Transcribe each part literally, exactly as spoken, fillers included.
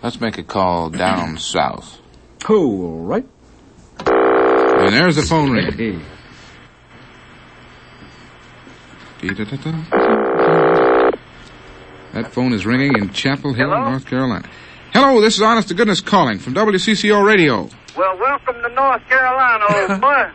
Let's make a call down south. All right. And there's the phone ringing. That phone is ringing in Chapel Hill, Hello? North Carolina. Hello, this is Honest to Goodness calling from W C C O Radio. Well, welcome to North Carolina, old boy.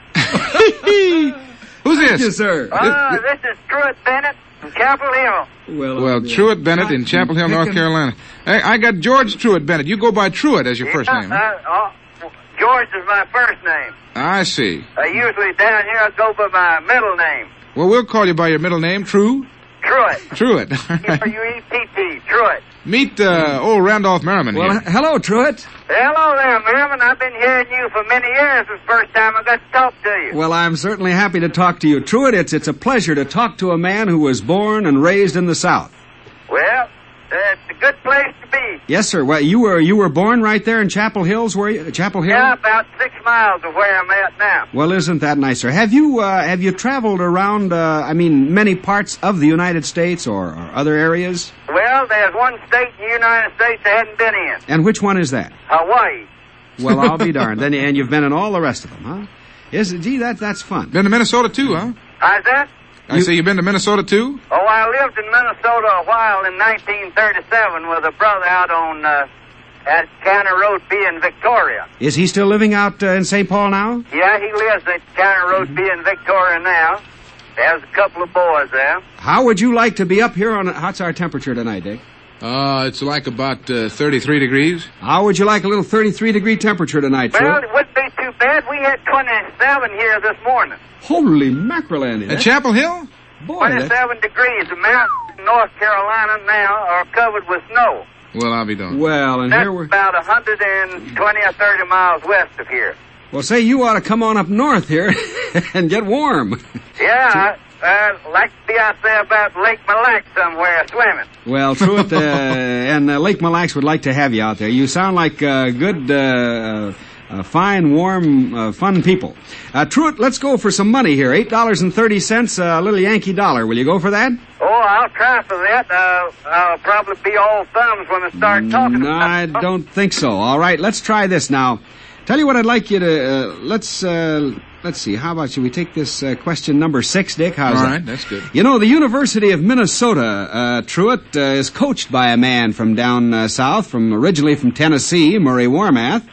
Who's this? Thank you, sir. Uh, this is Truett Bennett from Chapel Hill. Well, Well, uh, Truett Bennett in Chapel Hill, North Carolina. Hey, I got George Truett Bennett. You go by Truett as your first Yeah, name. Huh? Uh, uh, George is my first name. I see. Uh, usually down here I go by my middle name, Well, we'll call you by your middle name, True. Truett. Truett. R U E T T, Truett. Meet uh, old Randolph Merriman Well, here. h- hello, Truett. Hello there, Merriman. I've been hearing you for many years. It's the first time I got to talk to you. Well, I'm certainly happy to talk to you. Truett, it's, it's a pleasure to talk to a man who was born and raised in the South. Well, uh, it's a good place to be. Yes, sir. Well, you were you were born right there in Chapel Hills, were you? Chapel Hill? Yeah, about six miles of where I'm at now. Well, isn't that nice, sir? Have you uh, have you traveled around? Uh, I mean, many parts of the United States or, or other areas? Well, there's one state in the United States I hadn't been in. And which one is that? Hawaii. Well, I'll be darned. Then, and you've been in all the rest of them, huh? Is it? Gee, that that's fun. Been to Minnesota, too, huh? How's that? I say you've been to Minnesota, too? Oh, I lived in Minnesota a while in nineteen thirty-seven with a brother out on uh, at County Road B in Victoria. Is he still living out uh, in Saint Paul now? Yeah, he lives at County Road B in Victoria now. There's a couple of boys there. How would you like to be up here on? A, what's our temperature tonight, Dick? Uh, it's like about uh, thirty-three degrees. How would you like a little thirty-three degree temperature tonight, Well, Truett? it wouldn't be too bad. We had twenty-seven here this morning. Holy mackerel, Andy. At That's- Chapel Hill? Boy, that- twenty-seven degrees. The mountains in North Carolina now are covered with snow. Well, I'll be done. Well, and That's here we're... about one hundred twenty or thirty miles west of here. Well, say, you ought to come on up north here and get warm. Yeah, I uh, like to be out there about Lake Mille Lacs somewhere swimming. Well, Truett, uh, and uh, Lake Mille Lacs would like to have you out there. You sound like uh, good, uh, uh, fine, warm, uh, fun people. Uh, Truett, let's go for some money here. eight dollars and thirty cents, a uh, little Yankee dollar. Will you go for that? Oh, I'll try for that. Uh, I'll probably be all thumbs when I start talking No, I about it. don't think so. All right, let's try this now. Tell you what I'd like you to, uh, let's, uh, let's see, how about, should we take this uh, question number six, Dick? How's All that? right, that's good. You know, the University of Minnesota, uh, Truett, uh, is coached by a man from down uh, south, from originally from Tennessee, Murray Warmath.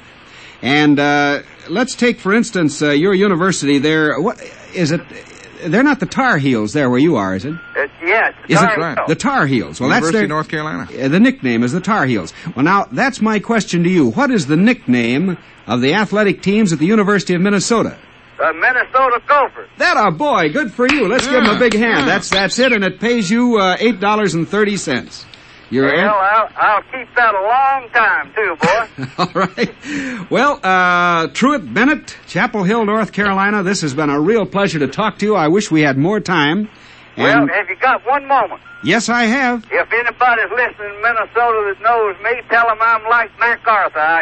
And uh, let's take, for instance, uh, your university there. What is it? They're not the Tar Heels there where you are, is it? Uh, yes. Is Tar it right? Heel. the Tar Heels? Well, University that's of their, North Carolina. uh, the nickname is the Tar Heels. Well, now, that's my question to you. What is the nickname of the athletic teams at the University of Minnesota? Uh, Minnesota Gophers. That a boy. Good for you. Let's give him a big hand. Yeah. That's that's it, and it pays you uh, eight dollars and thirty cents. You're Well, I'll, I'll keep that a long time, too, boy. all right. Well, uh, Truett Bennett, Chapel Hill, North Carolina. This has been a real pleasure to talk to you. I wish we had more time. Well, And have you got one moment? yes, I have. If anybody's listening in Minnesota that knows me, tell them I'm like MacArthur. I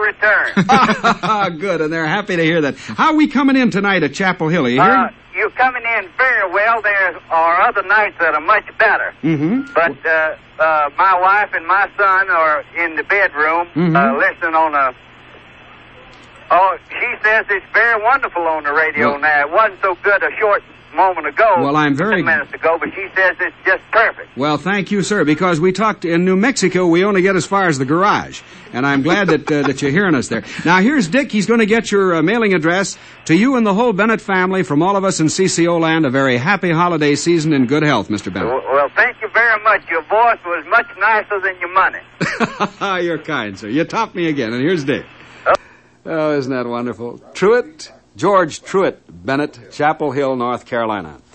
shall return. Good, and they're happy to hear that. How are we coming in tonight at Chapel Hill? Are you uh, here? you're coming in very well. There are other nights that are much better. Mm-hmm. But uh, uh, my wife and my son are in the bedroom Mhm. uh, listening on a... Oh, she says it's very wonderful on the radio Well- now. It wasn't so good a short moment ago. Well, I'm very- ten minutes ago, but she says it's just perfect. Well, thank you, sir, because we talked in New Mexico, we only get as far as the garage. And I'm glad that uh, that you're hearing us there. Now, here's Dick. He's going to get your uh, mailing address to you and the whole Bennett family. From all of us in C C O land, a very happy holiday season and good health, Mister Bennett. Well, well, thank you very much. Your voice was much nicer than your money. You're kind, sir. You topped me again, and here's Dick. Oh, isn't that wonderful? Truett, George Truett Bennett, Chapel Hill, North Carolina.